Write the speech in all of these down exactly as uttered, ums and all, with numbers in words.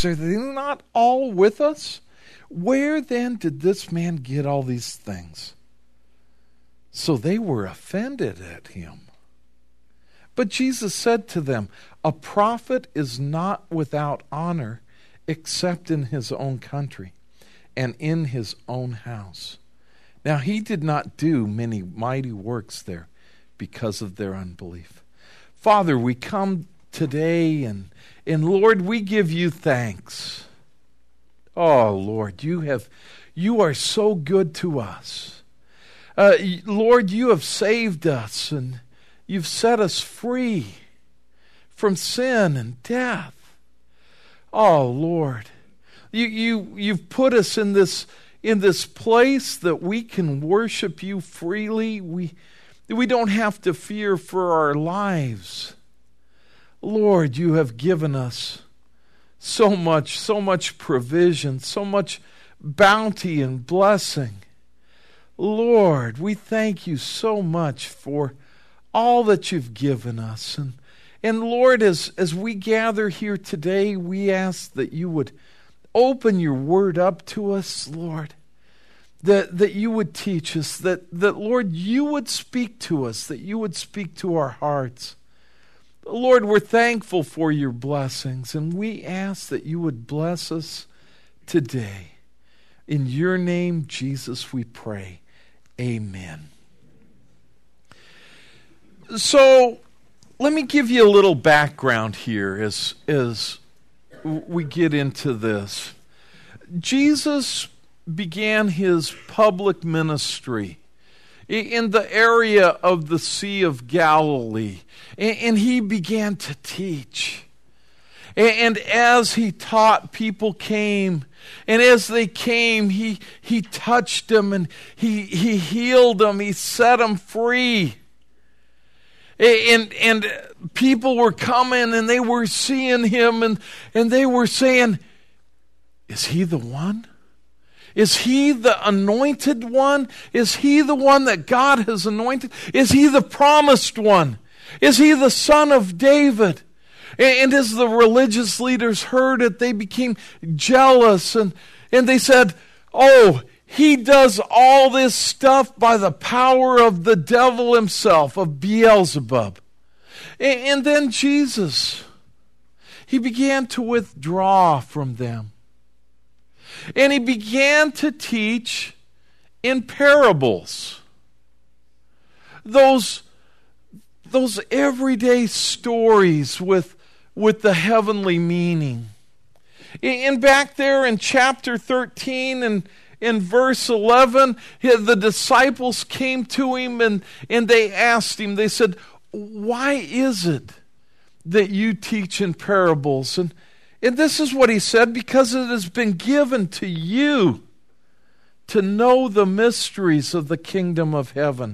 Are they not all with us? Where then did this man get all these things? So they were offended at him. But Jesus said to them, a prophet is not without honor except in his own country and in his own house. Now he did not do many mighty works there because of their unbelief. Father, we come today and, and Lord, we give you thanks. Oh, Lord, you have, you are so good to us. Uh, Lord, you have saved us and you've set us free from sin and death. Oh, Lord, you, you, you've put us in this, in this place that we can worship you freely. We, we don't have to fear for our lives. Lord, you have given us so much, so much provision, so much bounty and blessing. Lord, we thank you so much for all that you've given us. And, and Lord, as, as we gather here today, we ask that you would open your word up to us, Lord, that, that you would teach us, that, that, Lord, you would speak to us, that you would speak to our hearts. Lord, we're thankful for your blessings, and we ask that you would bless us today. In your name, Jesus, we pray. Amen. So, let me give you a little background here as, as we get into this. Jesus began his public ministry in the area of the Sea of Galilee, and he began to teach. And as he taught, people came. And as they came, he, he touched them and he, he healed them. He set them free. And, and people were coming and they were seeing him and, and they were saying, is he the one? Is he the anointed one? Is he the one that God has anointed? Is he the promised one? Is he the son of David? And as the religious leaders heard it, they became jealous and, and they said, oh, he does all this stuff by the power of the devil himself, of Beelzebub. And then Jesus, he began to withdraw from them. And he began to teach in parables. Those, those everyday stories with, with the heavenly meaning. And back there in chapter thirteen and in verse eleven, the disciples came to him and, and they asked him, they said, why is it that you teach in parables? And, and this is what he said, because it has been given to you to know the mysteries of the kingdom of heaven.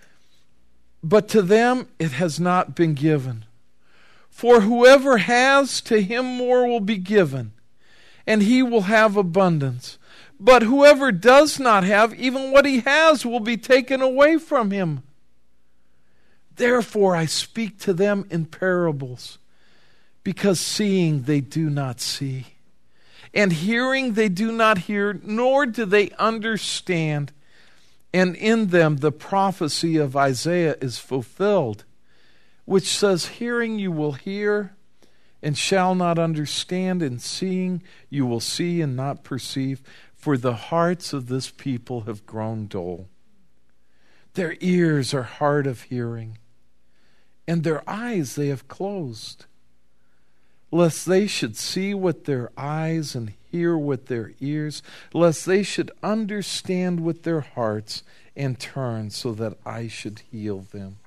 But to them it has not been given. For whoever has, to him more will be given, and he will have abundance. But whoever does not have, even what he has will be taken away from him. Therefore I speak to them in parables, because seeing they do not see, and hearing they do not hear, nor do they understand. And in them the prophecy of Isaiah is fulfilled, which says, hearing you will hear and shall not understand, and seeing you will see and not perceive, for the hearts of this people have grown dull. Their ears are hard of hearing, and their eyes they have closed, lest they should see with their eyes and hear with their ears, lest they should understand with their hearts and turn, so that I should heal them.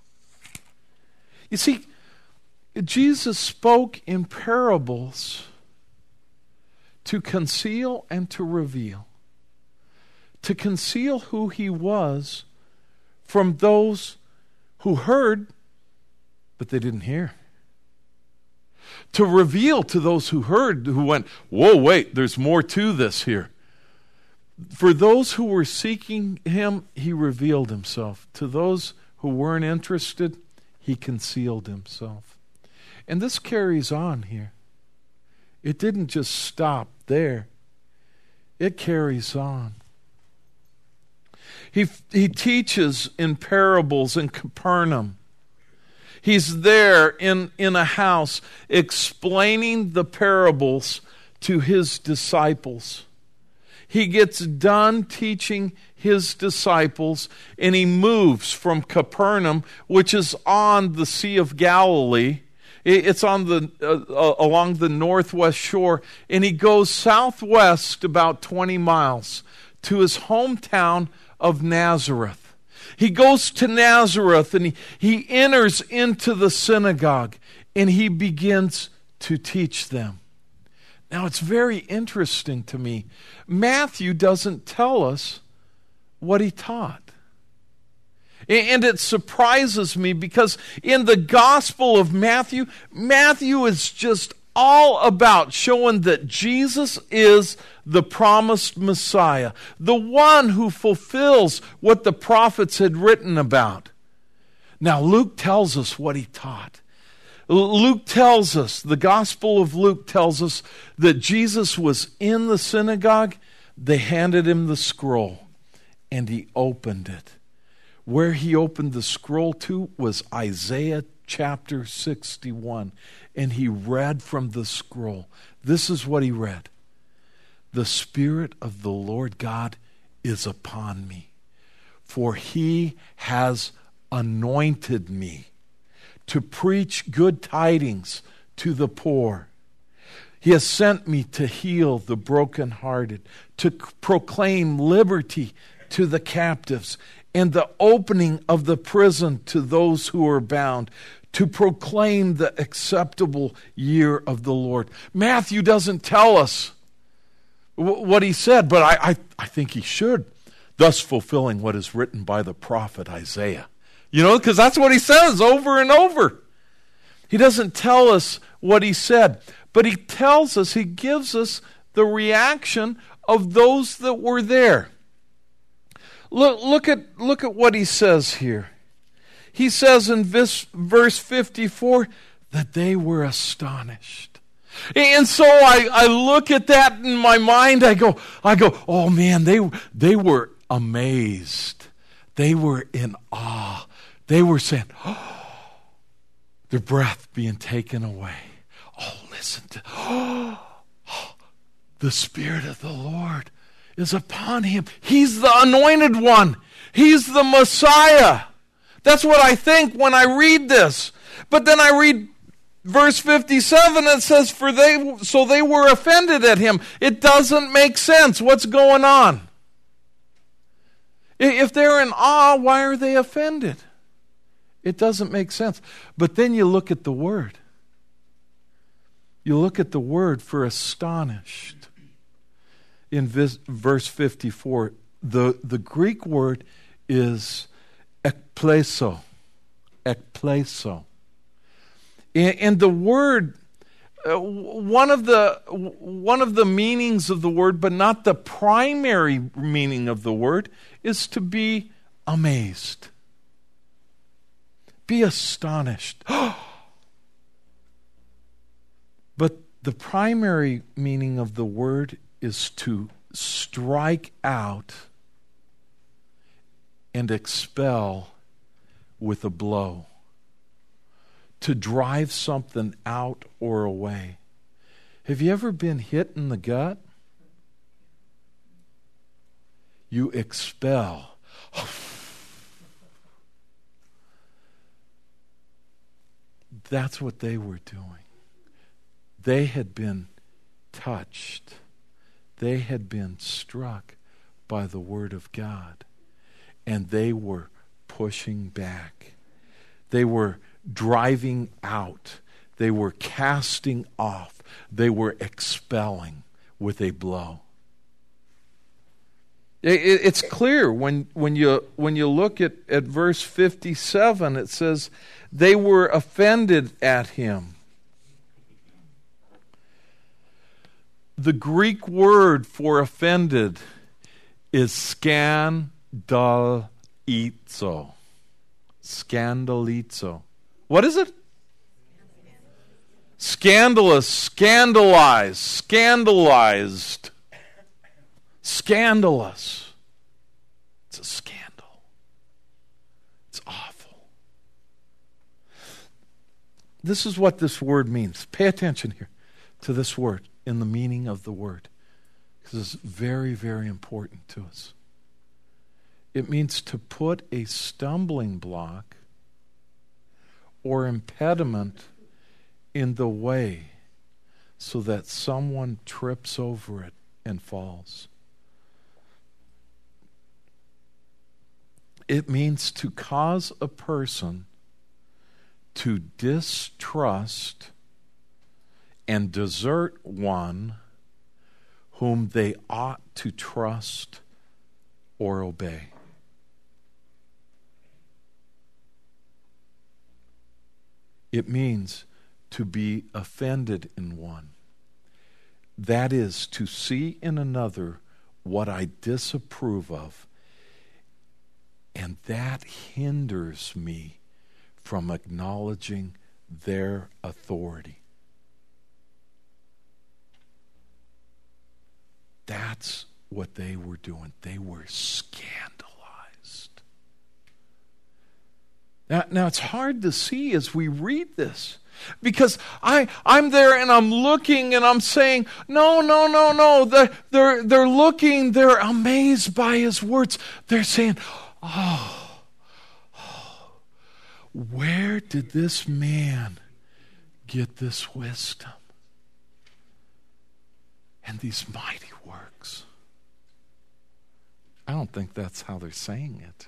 You see, Jesus spoke in parables to conceal and to reveal. To conceal who he was from those who heard, but they didn't hear. To reveal to those who heard, who went, whoa, wait, there's more to this here. For those who were seeking him, he revealed himself. To those who weren't interested, he concealed himself. And this carries on here It didn't just stop there. It carries on. He, he teaches in parables in Capernaum. He's there in, in a house explaining the parables to his disciples. He gets done teaching his disciples, and he moves from Capernaum, which is on the Sea of Galilee. It's on the uh, along the northwest shore, and he goes southwest about twenty miles to his hometown of Nazareth. He goes to Nazareth, and he, he enters into the synagogue, and he begins to teach them. Now, it's very interesting to me. Matthew doesn't tell us what he taught. And it surprises me because in the Gospel of Matthew, Matthew is just all about showing that Jesus is the promised Messiah, the one who fulfills what the prophets had written about. Now, Luke tells us what he taught. Luke tells us, the Gospel of Luke tells us that Jesus was in the synagogue. They handed him the scroll, and he opened it. Where he opened the scroll to was Isaiah chapter sixty-one, and he read from the scroll. This is what he read. The Spirit of the Lord God is upon me, for he has anointed me to preach good tidings to the poor. He has sent me to heal the brokenhearted, to proclaim liberty to the captives, and the opening of the prison to those who are bound, to proclaim the acceptable year of the Lord. Matthew doesn't tell us w- what he said, but I, I, I think he should, thus fulfilling what is written by the prophet Isaiah. You know, because that's what he says over and over. He doesn't tell us what he said, but he tells us, he gives us the reaction of those that were there. Look, look at, look at what he says here. He says in this, verse fifty-four that they were astonished. And so I, I look at that in my mind. I go, I go, oh man, they, they were amazed. They were in awe. They were saying, oh, their breath being taken away. Oh, listen to, oh, the Spirit of the Lord is upon him. He's the anointed one. He's the Messiah. That's what I think when I read this. But then I read verse fifty-seven, it says, "For they so they were offended at him." It doesn't make sense. What's going on? If they're in awe, why are they offended? It doesn't make sense. But then you look at the word. You look at the word for astonished. In verse fifty-four, the, the Greek word is ekpleso. Ekpleso. And, and the word, uh, one of the one of the meanings of the word, but not the primary meaning of the word, is to be amazed. Be astonished. But the primary meaning of the word is to strike out and expel with a blow. To drive something out or away. Have you ever been hit in the gut? You expel. That's what they were doing. They had been touched. They had been struck by the Word of God. And they were pushing back. They were driving out. They were casting off. They were expelling with a blow. It's clear when, when you when you look at, at verse fifty-seven, it says, they were offended at him. The Greek word for offended is scandalizo. Scandalizo. What is it? scandalous, scandalized, scandalized, scandalous. It's a scandal. It's awful. This is what this word means. Pay attention here to this word in the meaning of the word, because it's very, very important to us. It means to put a stumbling block or impediment in the way so that someone trips over it and falls. It means to cause a person to distrust and desert one whom they ought to trust or obey. It means to be offended in one. That is, to see in another what I disapprove of, and that hinders me from acknowledging their authority. That's what they were doing. They were scandalized. Now, now it's hard to see as we read this, because I, I'm there and I'm looking and I'm saying, no, no, no, no. They're, they're, they're looking, they're amazed by his words. They're saying, oh, oh, where did this man get this wisdom and these mighty works? I don't think that's how they're saying it.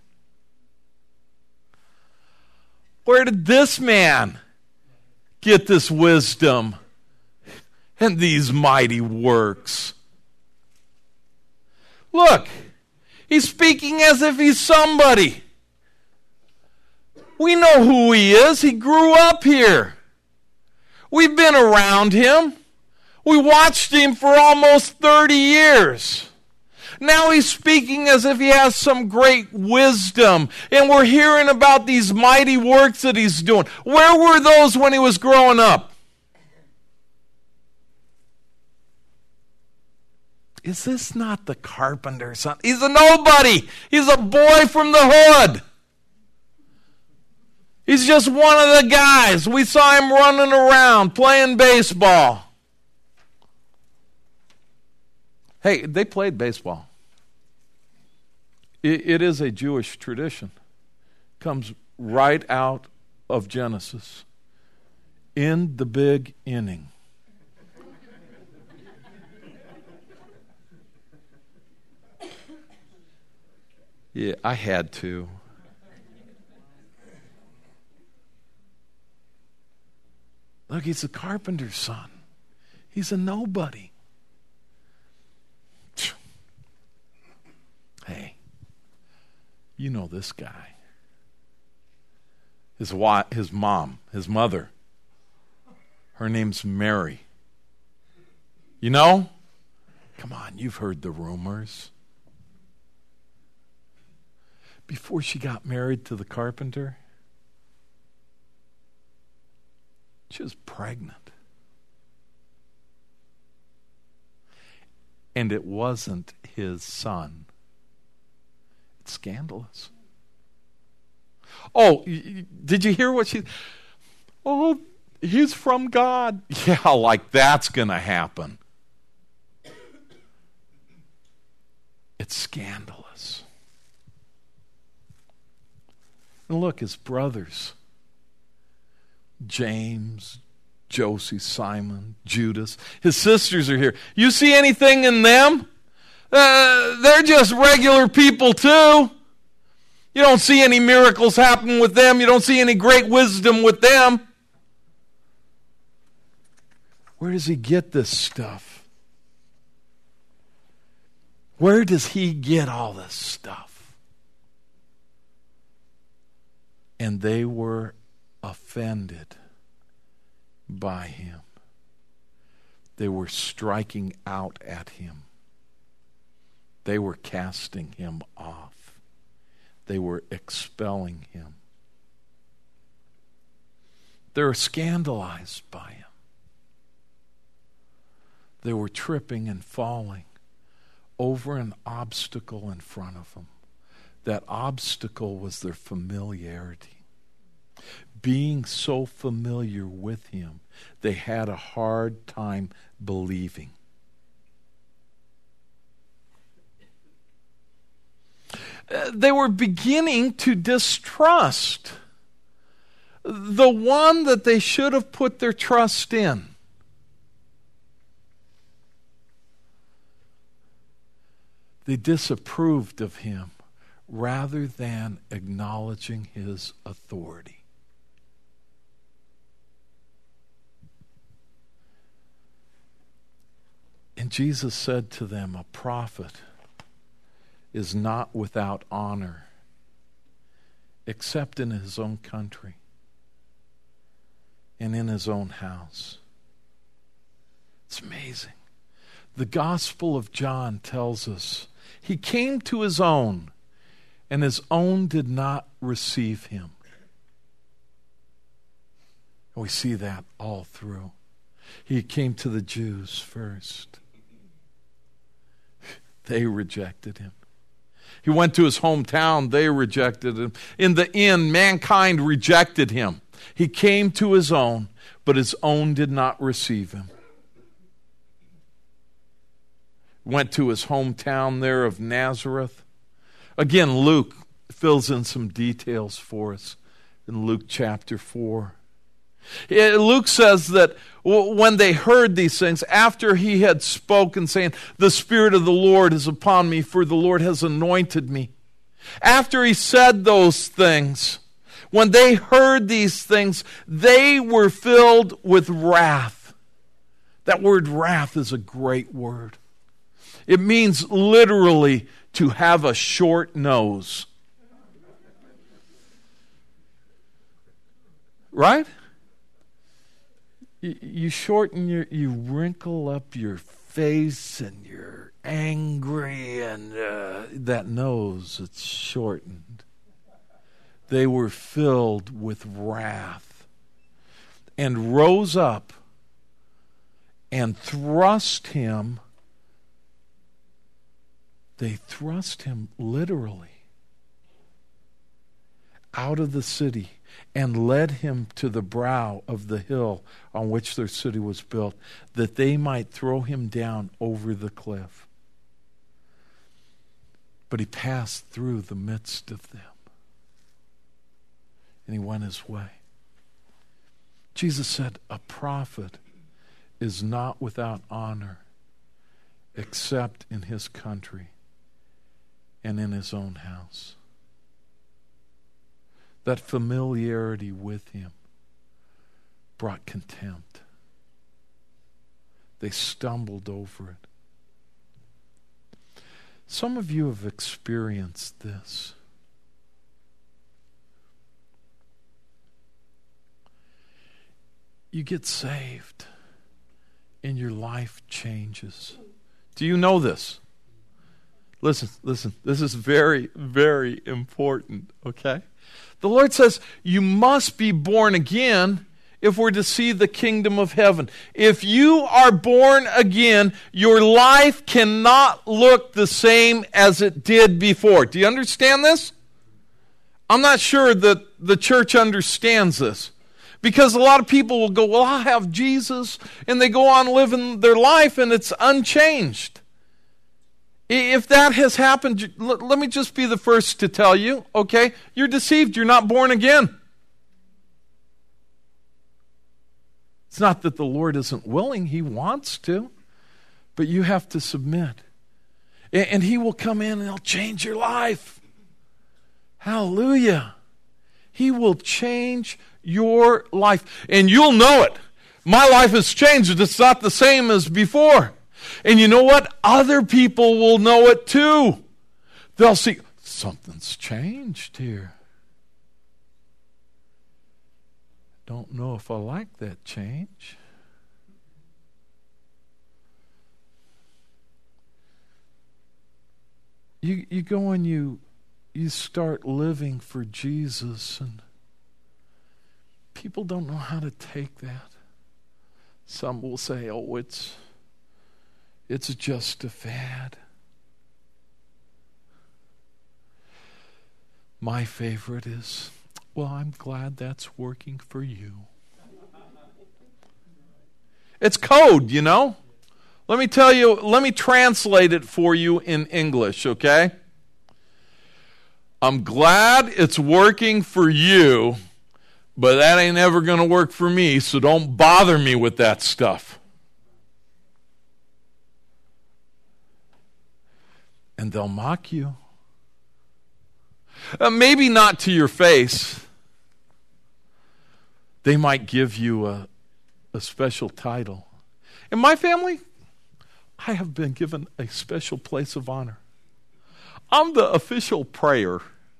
Where did this man get this wisdom and these mighty works? Look, he's speaking as if he's somebody. We know who he is. He grew up here. We've been around him. We watched him for almost thirty years. Now he's speaking as if he has some great wisdom. And we're hearing about these mighty works that he's doing. Where were those when he was growing up? Is this not the carpenter's son? He's a nobody. He's a boy from the hood. He's just one of the guys. We saw him running around playing baseball. Hey, they played baseball. It, it is a Jewish tradition. Comes right out of Genesis. In the big inning. Yeah, I had to. Look, he's a carpenter's son. He's a nobody. Hey, you know this guy. His wife, his mom, his mother. Her name's Mary. You know? Come on, you've heard the rumors. Before she got married to the carpenter, she was pregnant. And it wasn't his son. It's scandalous. Oh, did you hear what she... Oh, he's from God. Yeah, like that's going to happen. It's scandalous. And look, his brothers, James, Josie, Simon, Judas, his sisters are here. You see anything in them? Uh, they're just regular people too. You don't see any miracles happen with them. You don't see any great wisdom with them. Where does he get this stuff? Where does he get all this stuff? And they were offended by him. They were striking out at him. They were casting him off. They were expelling him. They were scandalized by him. They were tripping and falling over an obstacle in front of them. That obstacle was their familiarity. Being so familiar with him, they had a hard time believing. Uh, they were beginning to distrust the one that they should have put their trust in. They disapproved of him rather than acknowledging his authority. And Jesus said to them, a prophet is not without honor except in his own country and in his own house. It's amazing. The Gospel of John tells us he came to his own, and his own did not receive him. And we see that all through. He came to the Jews first. They rejected him. He went to his hometown. They rejected him. In the end, mankind rejected him. He came to his own, but his own did not receive him. Went to his hometown there of Nazareth. Again, Luke fills in some details for us in Luke chapter four. Luke says that when they heard these things, after he had spoken, saying, the Spirit of the Lord is upon me, for the Lord has anointed me. After he said those things, when they heard these things, they were filled with wrath. That word wrath is a great word. It means literally to have a short nose. Right? You, you shorten your, you wrinkle up your face and you're angry and uh, that nose, it's shortened. They were filled with wrath and rose up and thrust him. They thrust him literally out of the city and led him to the brow of the hill on which their city was built, that they might throw him down over the cliff. But he passed through the midst of them, and he went his way. Jesus said, a prophet is not without honor except in his country and in his own house. That familiarity with him brought contempt. They stumbled over it. Some of you have experienced this. You get saved and your life changes. Do you know this? Listen, listen. This is very, very important, okay? The Lord says you must be born again if we're to see the kingdom of heaven. If you are born again, your life cannot look the same as it did before. Do you understand this? I'm not sure that the church understands this. Because a lot of people will go, well, I have Jesus, and they go on living their life and it's unchanged. If that has happened, let me just be the first to tell you, okay, you're deceived. You're not born again. It's not that the Lord isn't willing. He wants to. But you have to submit. And he will come in and he'll change your life. Hallelujah. He will change your life. And you'll know it. My life has changed. It's not the same as before. And you know what? Other people will know it too. They'll see, something's changed here. Don't know if I like that change. You you go and you you start living for Jesus, and people don't know how to take that. Some will say, oh, it's It's just a fad. My favorite is, well, I'm glad that's working for you. It's code, you know? Let me tell you, let me translate it for you in English, okay? I'm glad it's working for you, but that ain't ever going to work for me, so don't bother me with that stuff. And they'll mock you. Uh, maybe not to your face. They might give you a, a special title. In my family, I have been given a special place of honor. I'm the official prayer.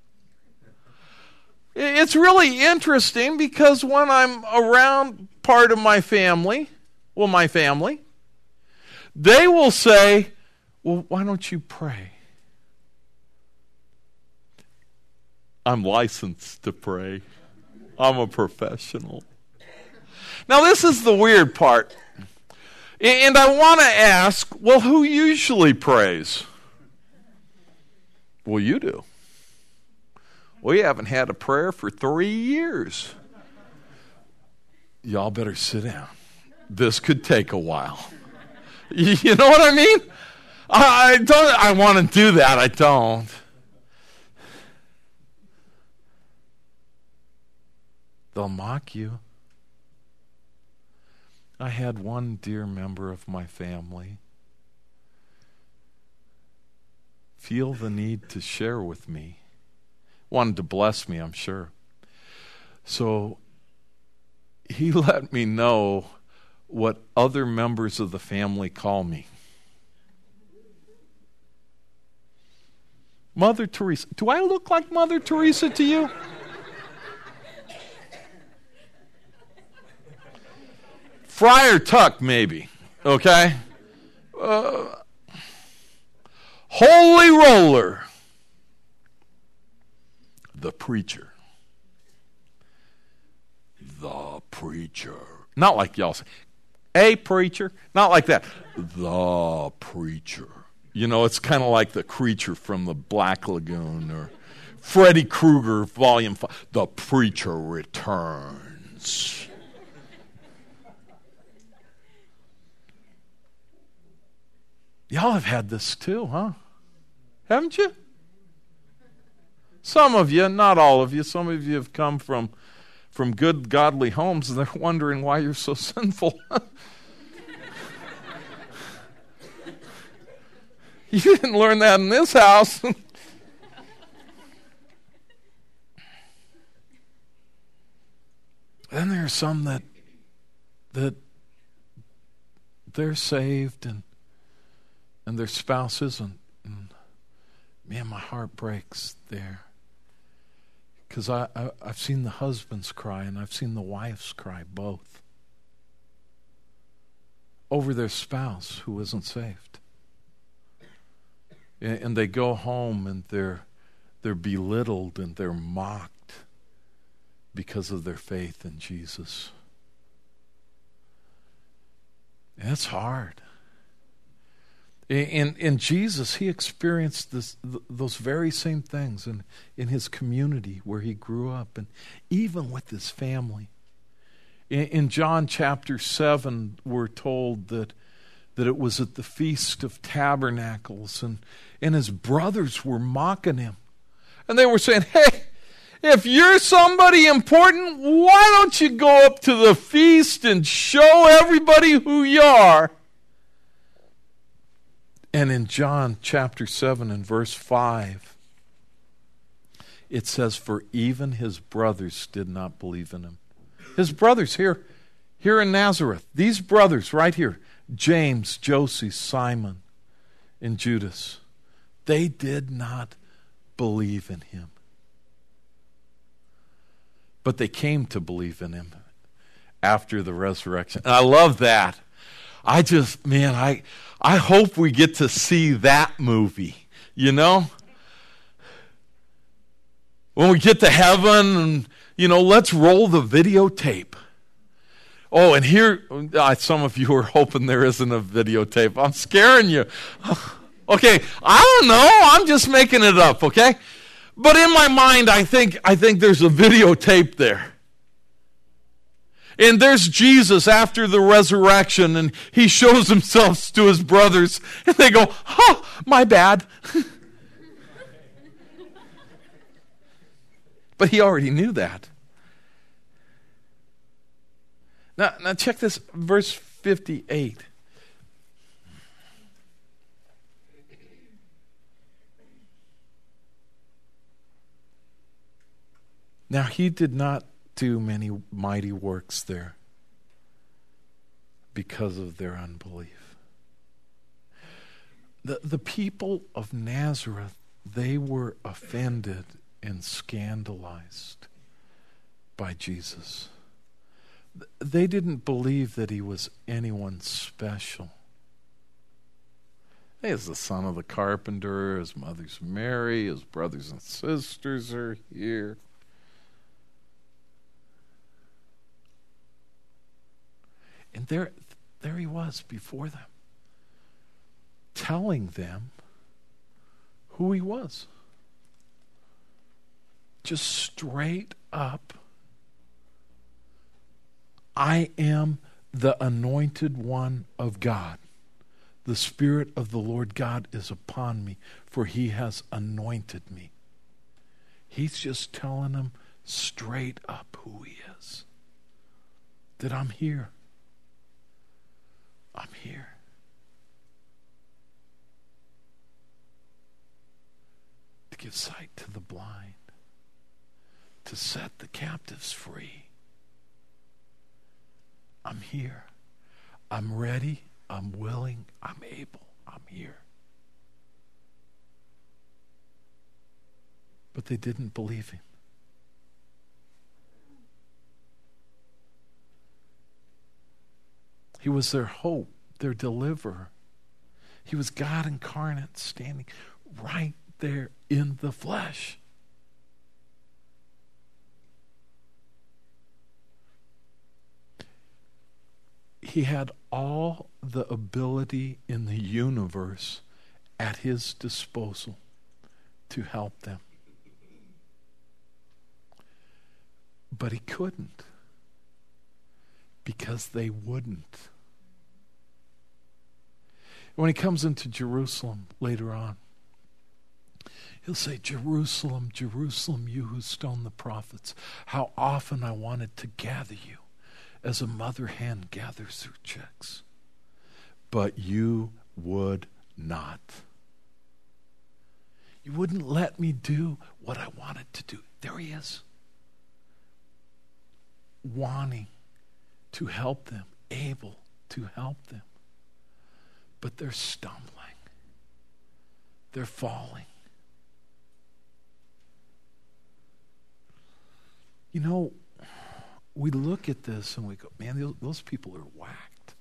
It's really interesting because when I'm around part of my family, well, my family, they will say, well, why don't you pray? I'm licensed to pray. I'm a professional. Now, this is the weird part. And I want to ask, well, who usually prays? Well, you do. We haven't had a prayer for three years. Y'all better sit down. This could take a while. You know what I mean? I don't. I want to do that. I don't. They'll mock you. I had one dear member of my family feel the need to share with me. Wanted to bless me, I'm sure. So he let me know what other members of the family call me. Mother Teresa. Do I look like Mother Teresa to you? Friar Tuck, maybe. Okay? Uh, Holy Roller. The preacher. The preacher. Not like y'all say, a preacher. Not like that. The preacher. You know, it's kind of like the creature from the Black Lagoon or Freddy Krueger, Volume five. The preacher returns. Y'all have had this too, huh? Haven't you? Some of you, not all of you, some of you have come from, from good, godly homes, and they're wondering why you're so sinful. You didn't learn that in this house. Then there are some that that they're saved and and their spouse isn't. And man, my heart breaks there. Because I, I, I've seen the husbands cry and I've seen the wives cry, both, over their spouse who isn't saved. And, and they go home and they're they're belittled and they're mocked because of their faith in Jesus. And it's hard. In, in Jesus, he experienced this, th- those very same things in, in his community where he grew up and even with his family. In, in John chapter seven, we're told that, that it was at the Feast of Tabernacles and, and his brothers were mocking him. And they were saying, hey, if you're somebody important, why don't you go up to the feast and show everybody who you are? And in John chapter seven and verse five, it says, for even his brothers did not believe in him. His brothers here, here in Nazareth, these brothers right here, James, Joseph, Simon, and Judas, they did not believe in him. But they came to believe in him after the resurrection. And I love that. I just, man, I I hope we get to see that movie, you know? When we get to heaven, and, you know, let's roll the videotape. Oh, and here, uh, some of you are hoping there isn't a videotape. I'm scaring you. Okay, I don't know. I'm just making it up, okay? But in my mind, I think I think there's a videotape there. And there's Jesus after the resurrection, and he shows himself to his brothers, and they go, oh, my bad. But he already knew that. Now, now check this, verse fifty-eight. Now he did not do many mighty works there because of their unbelief. The, the people of Nazareth, they were offended and scandalized by Jesus. They didn't believe that he was anyone special. He is the son of the carpenter, his mother's Mary, his brothers and sisters are here. And there, there he was before them, telling them who he was. Just straight up, I am the anointed one of God. The Spirit of the Lord God is upon me, for he has anointed me. He's just telling them straight up who he is. That I'm here. I'm here. To give sight to the blind. To set the captives free. I'm here. I'm ready. I'm willing. I'm able. I'm here. But they didn't believe him. He was their hope, their deliverer. He was God incarnate, standing right there in the flesh. He had all the ability in the universe at his disposal to help them. But he couldn't, because they wouldn't. When he comes into Jerusalem later on, he'll say, Jerusalem, Jerusalem, you who stone the prophets, how often I wanted to gather you as a mother hen gathers her chicks. But you would not. You wouldn't let me do what I wanted to do. There he is. Wanting to help them, able to help them. But they're stumbling. They're falling. You know, we look at this and we go, man, those people are whacked.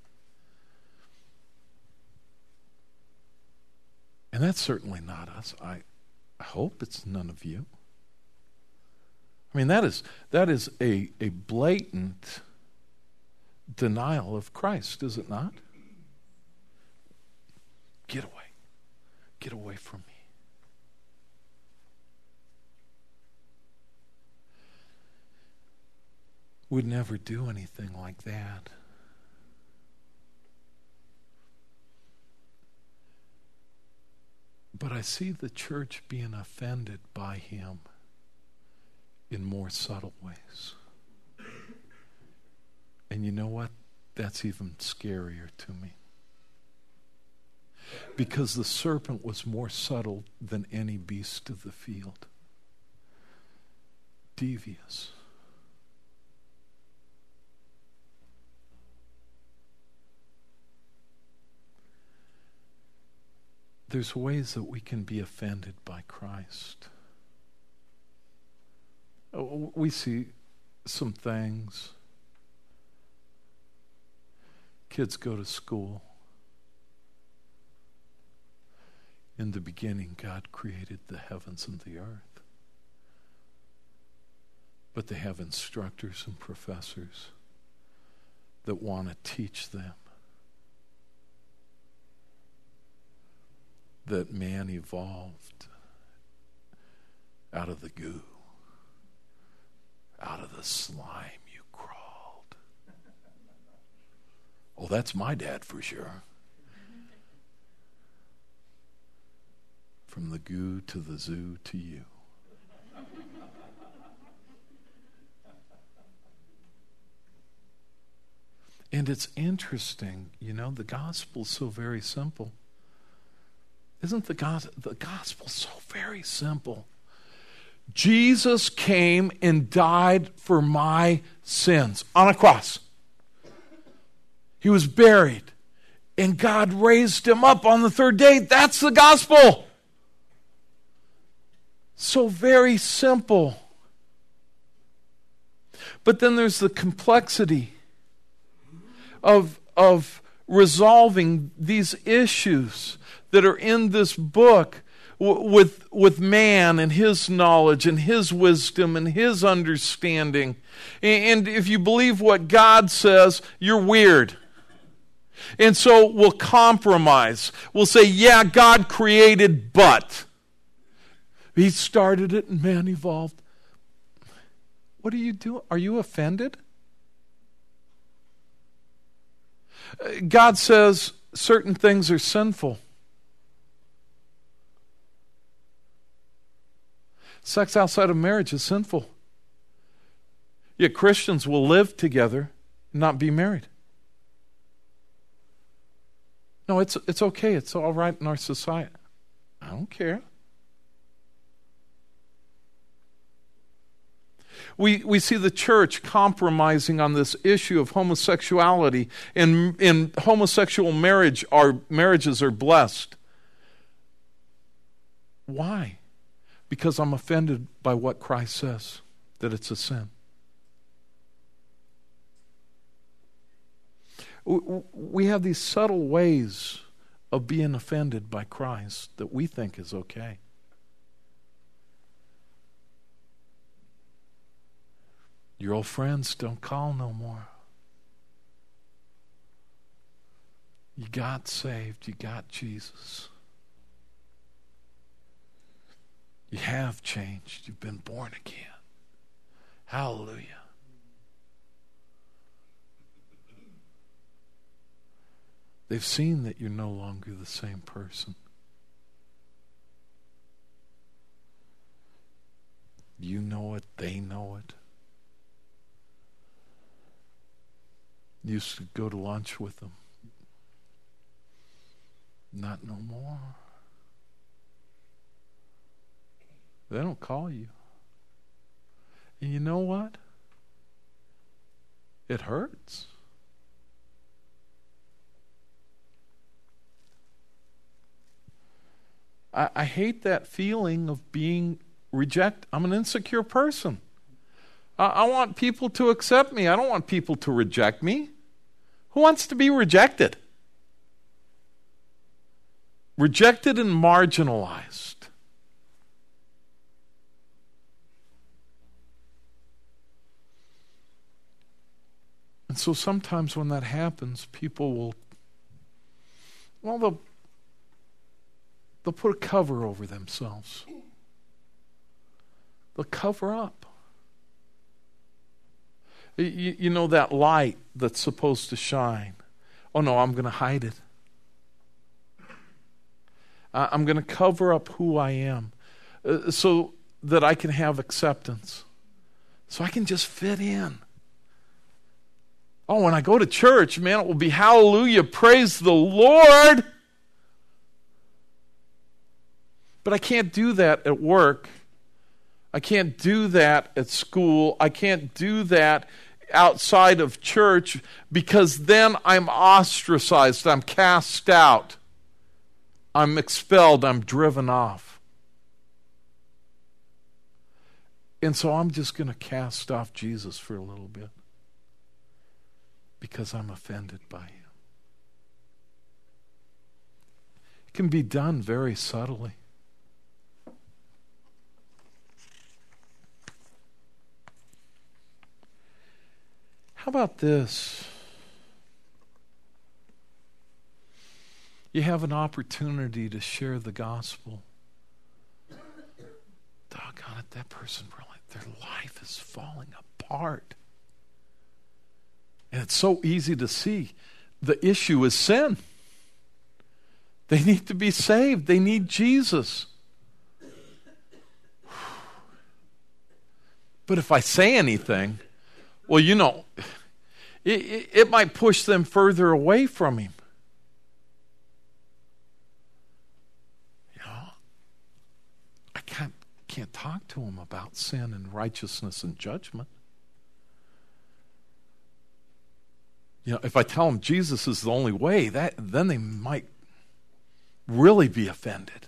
And that's certainly not us. I, I hope it's none of you. I mean, that is that is a, a blatant denial of Christ, is it not? Get away. Get away from me. Would never do anything like that. But I see the church being offended by him in more subtle ways. And you know what? That's even scarier to me. Because the serpent was more subtle than any beast of the field. Devious. There's ways that we can be offended by Christ. We see some things. Kids go to school. In the beginning, God created the heavens and the earth. But they have instructors and professors that want to teach them that man evolved out of the goo, out of the slime you crawled. Oh, that's my dad for sure. From the goo to the zoo to you. And it's interesting, you know, the gospel's so very simple. Isn't the gospel, the gospel so very simple? Jesus came and died for my sins on a cross. He was buried, and God raised him up on the third day. That's the gospel. So very simple. But then there's the complexity of, of resolving these issues that are in this book w- with, with man and his knowledge and his wisdom and his understanding. And, and if you believe what God says, you're weird. And so we'll compromise. We'll say, yeah, God created, but He started it and man evolved. What are you doing? Are you offended? God says certain things are sinful. Sex outside of marriage is sinful. Yet Christians will live together and not be married. No, it's it's okay. It's all right in our society. I don't care. We we see the church compromising on this issue of homosexuality, and in homosexual marriage, our marriages are blessed. Why? Because I'm offended by what Christ says, that it's a sin. We have these subtle ways of being offended by Christ that we think is okay. Your old friends don't call no more. You got saved. You got Jesus. You have changed. You've been born again. Hallelujah. They've seen that you're no longer the same person. You know it. They know it. You used to go to lunch with them. Not no more. They don't call you. And you know what? It hurts. I, I hate that feeling of being rejected. I'm an insecure person. I, I want people to accept me. I don't want people to reject me. Who wants to be rejected? Rejected and marginalized. And so sometimes when that happens, people will, well, they'll, they'll put a cover over themselves. They'll cover up. You, you know that light that's supposed to shine. Oh no, I'm going to hide it. Uh, I'm going to cover up who I am uh, so that I can have acceptance. So I can just fit in. Oh, when I go to church, man, it will be hallelujah, praise the Lord. But I can't do that at work. I can't do that at school. I can't do that outside of church because then I'm ostracized. I'm cast out. I'm expelled. I'm driven off. And so I'm just going to cast off Jesus for a little bit because I'm offended by him. It can be done very subtly. How about this? You have an opportunity to share the gospel. Doggone it, that person really, their life is falling apart. And it's so easy to see. The issue is sin. They need to be saved. They need Jesus. But if I say anything, well, you know, it, it, it might push them further away from him. You know, I can't, can't talk to them about sin and righteousness and judgment. You know, if I tell them Jesus is the only way, that then they might really be offended.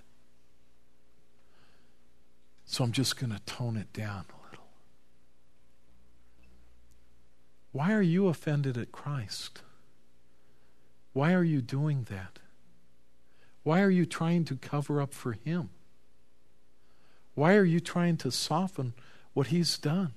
So I'm just going to tone it down a little. Why are you offended at Christ? Why are you doing that? Why are you trying to cover up for him? Why are you trying to soften what he's done?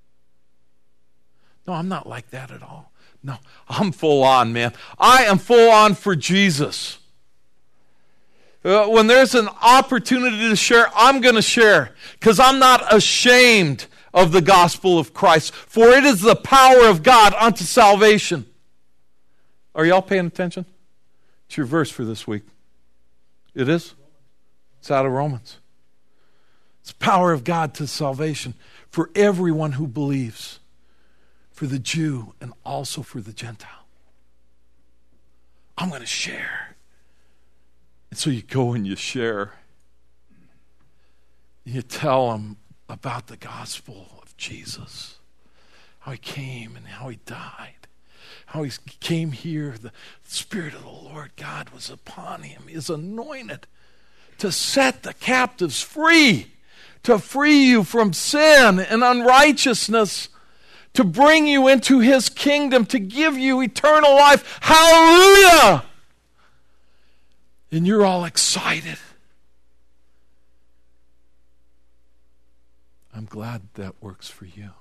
No, I'm not like that at all. No, I'm full on, man. I am full on for Jesus. Uh, when there's an opportunity to share, I'm going to share, because I'm not ashamed of the gospel of Christ, for it is the power of God unto salvation. Are y'all paying attention? It's your verse for this week. It is? It's out of Romans. It's the power of God to salvation for everyone who believes, for the Jew and also for the Gentile. I'm going to share. And so you go and you share. You tell them about the gospel of Jesus, how he came and how he died, how he came here. The Spirit of the Lord God was upon him. He is anointed to set the captives free, to free you from sin and unrighteousness, to bring you into his kingdom, to give you eternal life. Hallelujah! And you're all excited. I'm glad that works for you.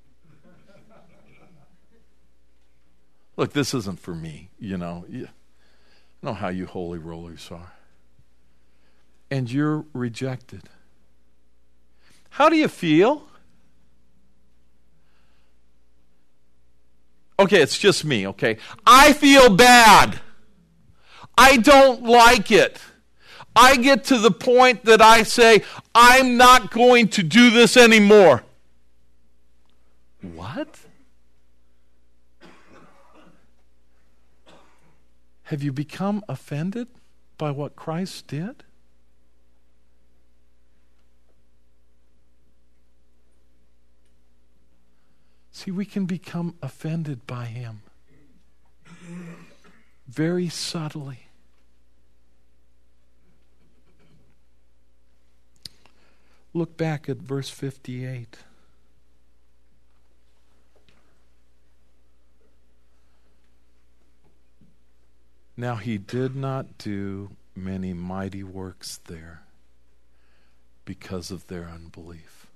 Look, this isn't for me, you know. You know how you holy rollers are. And you're rejected. How do you feel? Okay, it's just me, okay? I feel bad. I don't like it. I get to the point that I say, I'm not going to do this anymore. What? Have you become offended by what Christ did? See, we can become offended by him very subtly. Look back at verse fifty-eight. Now he did not do many mighty works there because of their unbelief.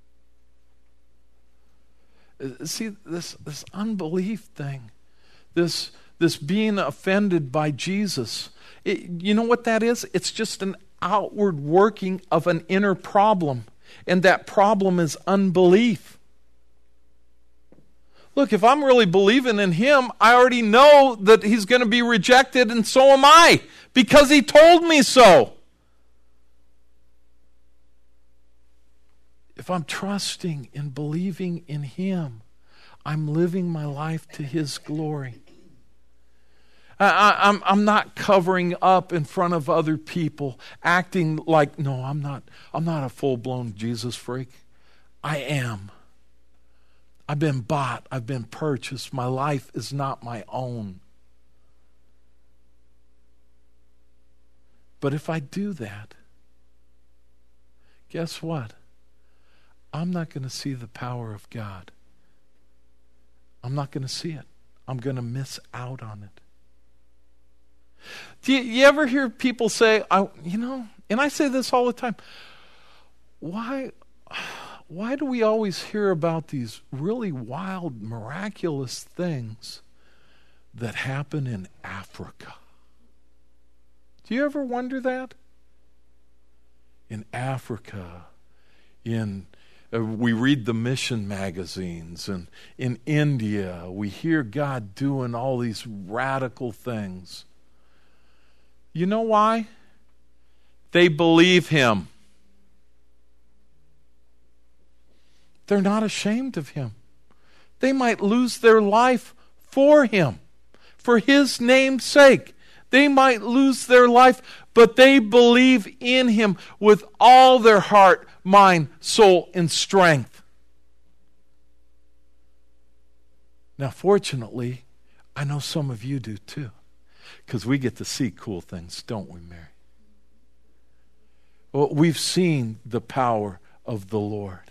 See, this, this unbelief thing, this, this being offended by Jesus, it, you know what that is? It's just an outward working of an inner problem, and that problem is unbelief. Look, if I'm really believing in him, I already know that he's going to be rejected, and so am I, because he told me so. If I'm trusting and believing in him, I'm living my life to his glory. I, I, I'm, I'm not covering up in front of other people, acting like, no, I'm not, I'm not a full-blown Jesus freak. I am. I've been bought. I've been purchased. My life is not my own. But if I do that, guess what? I'm not going to see the power of God. I'm not going to see it. I'm going to miss out on it. Do you, you ever hear people say, I, you know, and I say this all the time, why, why do we always hear about these really wild, miraculous things that happen in Africa? Do you ever wonder that? In Africa, in uh, we read the mission magazines, and in India, we hear God doing all these radical things. You know why? They believe Him. They're not ashamed of Him. They might lose their life for Him, for His name's sake. They might lose their life, but they believe in Him with all their heart, mind, soul, and strength. Now, fortunately, I know some of you do too, because we get to see cool things, don't we, Mary? Well, we've seen the power of the Lord.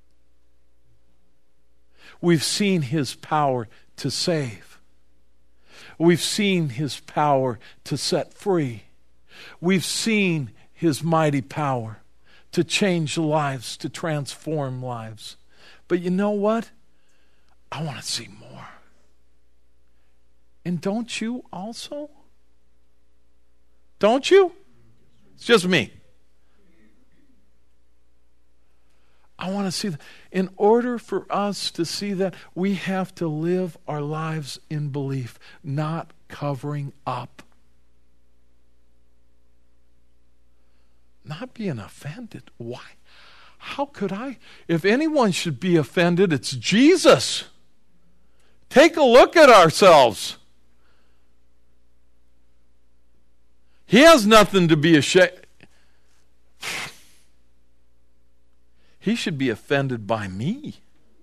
We've seen His power to save. We've seen His power to set free. We've seen His mighty power to change lives, to transform lives. But you know what? I want to see more. And don't you also? Don't you? It's just me. I want to see that. In order for us to see that, we have to live our lives in belief, not covering up. Not being offended. Why? How could I? If anyone should be offended, it's Jesus. Take a look at ourselves. He has nothing to be ashamed. He should be offended by me.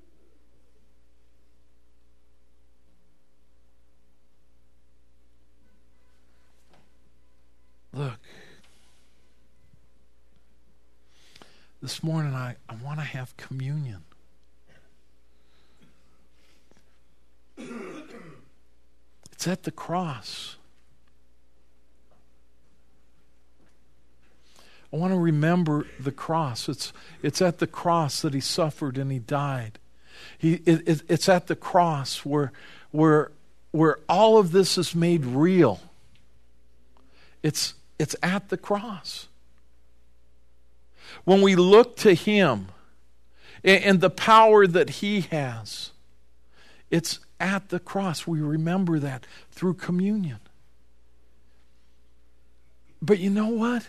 Look, this morning I, I want to have communion. It's at the cross. I want to remember the cross. It's it's at the cross that He suffered and He died. He it, it, it's at the cross where where where all of this is made real. It's it's at the cross. When we look to Him and, and the power that He has, it's at the cross. We remember that through communion. But you know what?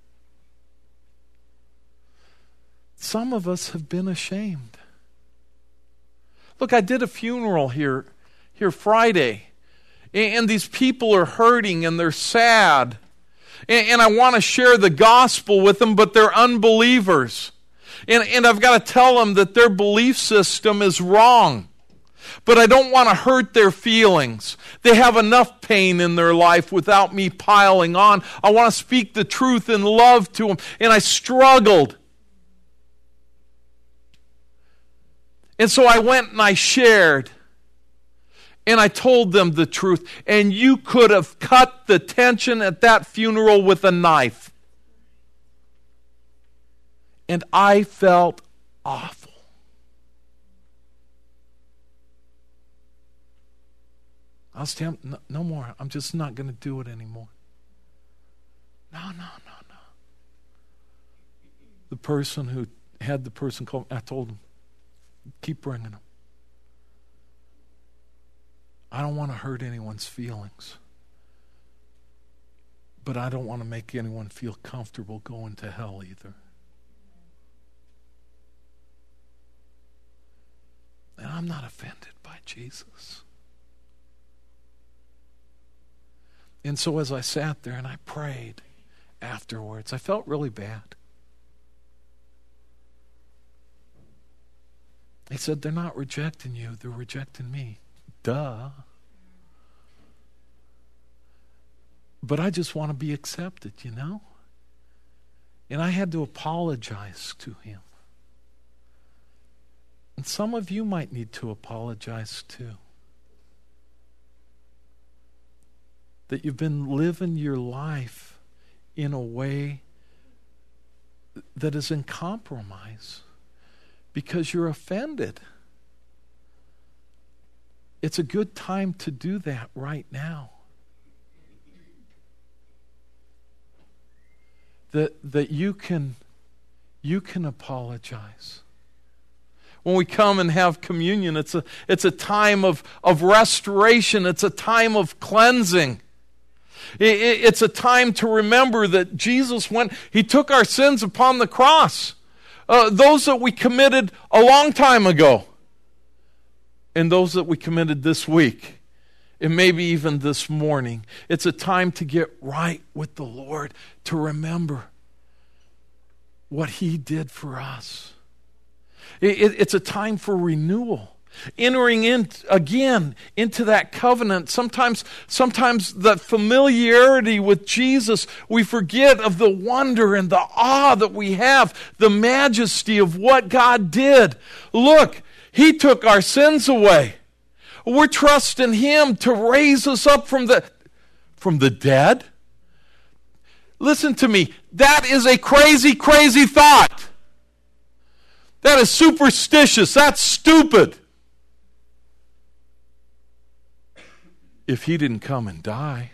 Some of us have been ashamed. Look, I did a funeral here, here Friday, and these people are hurting and they're sad. And I want to share the gospel with them, but they're unbelievers. And, and I've got to tell them that their belief system is wrong. But I don't want to hurt their feelings. They have enough pain in their life without me piling on. I want to speak the truth in love to them. And I struggled. And so I went and I shared. And I told them the truth. And you could have cut the tension at that funeral with a knife. And I felt awful. I was telling them, no, no more. I'm just not going to do it anymore. No, no, no, no. The person who had the person call, I told him, keep bringing them. I don't want to hurt anyone's feelings. But I don't want to make anyone feel comfortable going to hell either. And I'm not offended by Jesus. And so as I sat there and I prayed afterwards, I felt really bad. He said, they're not rejecting you, they're rejecting me. Duh. But I just want to be accepted, you know? And I had to apologize to him. And some of you might need to apologize too. That you've been living your life in a way that is in compromise because you're offended. It's a good time to do that right now. that, that you can, you can apologize. When we come and have communion, it's a, it's a time of, of restoration. It's a time of cleansing. It, it, it's a time to remember that Jesus went, He took our sins upon the cross. Uh, those that we committed a long time ago. And those that we committed this week. And maybe even this morning. It's a time to get right with the Lord. To remember what He did for us. It's a time for renewal, entering in again into that covenant. Sometimes, sometimes that familiarity with Jesus, we forget of the wonder and the awe that we have, the majesty of what God did. Look, He took our sins away. We're trusting Him to raise us up from the, from the dead. Listen to me, that is a crazy, crazy thought. That is superstitious. That's stupid. If He didn't come and die,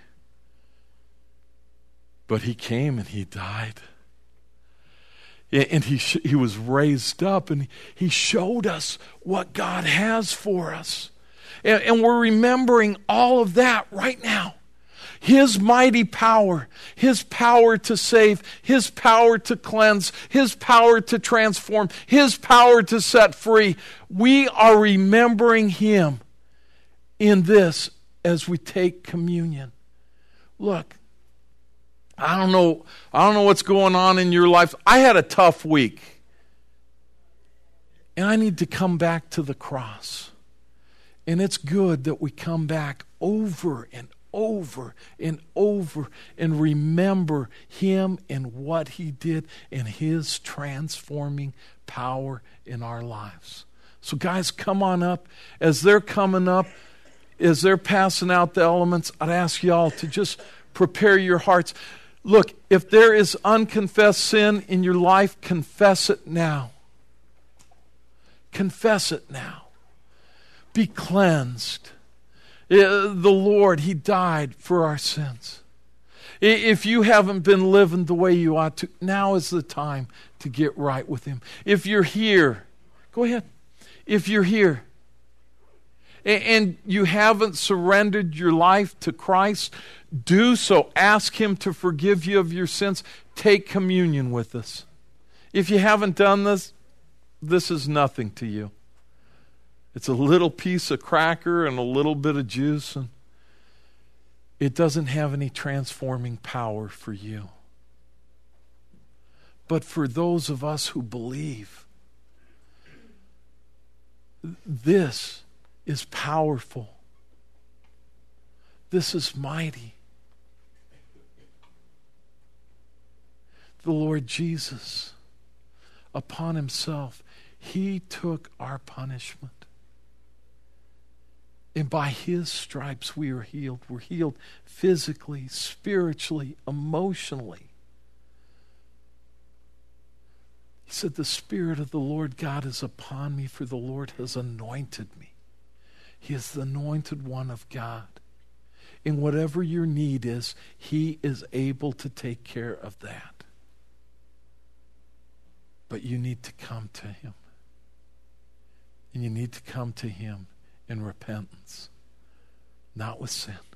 but He came and He died. And he, he was raised up and He showed us what God has for us. And, and we're remembering all of that right now. His mighty power, His power to save, His power to cleanse, His power to transform, His power to set free. We are remembering Him in this as we take communion. Look, I don't know, I don't know what's going on in your life. I had a tough week. And I need to come back to the cross. And it's good that we come back over and over and over and remember Him and what He did and His transforming power in our lives. So guys, come on up. As they're coming up, as they're passing out the elements, I'd ask y'all to just prepare your hearts. Look, if there is unconfessed sin in your life, confess it now. Confess it now. Be cleansed. The Lord, He died for our sins. If you haven't been living the way you ought to, now is the time to get right with Him. If you're here, go ahead. If you're here and you haven't surrendered your life to Christ, do so. Ask Him to forgive you of your sins. Take communion with us. If you haven't done this, this is nothing to you. It's a little piece of cracker and a little bit of juice, and it doesn't have any transforming power for you. But for those of us who believe, this is powerful. This is mighty. The Lord Jesus, upon Himself, He took our punishment. And by His stripes we are healed. We're healed physically, spiritually, emotionally. He said, the Spirit of the Lord God is upon me, for the Lord has anointed me. He is the anointed one of God. In whatever your need is, He is able to take care of that. But you need to come to Him. And you need to come to Him in repentance, not with sin.